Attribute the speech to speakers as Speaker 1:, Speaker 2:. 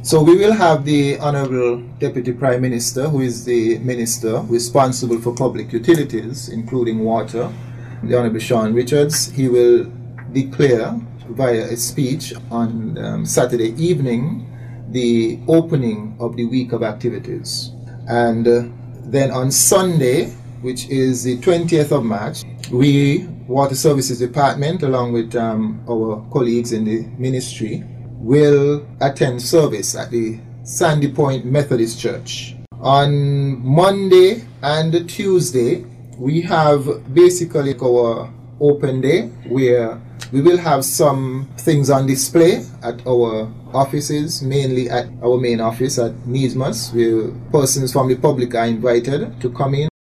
Speaker 1: So we will have the Honorable Deputy Prime Minister, who is the Minister responsible for public utilities, including water, the Honorable Sean Richards. He will declare via a speech on Saturday evening the opening of the week of activities. And then on Sunday, which is the 20th of March, we, Water Services Department, along with our colleagues in the ministry, will attend service at the Sandy Point Methodist Church. On Monday and Tuesday, we have basically our open day, where we will have some things on display at our offices, mainly at our main office at Neesmos, where persons from the public are invited to come in.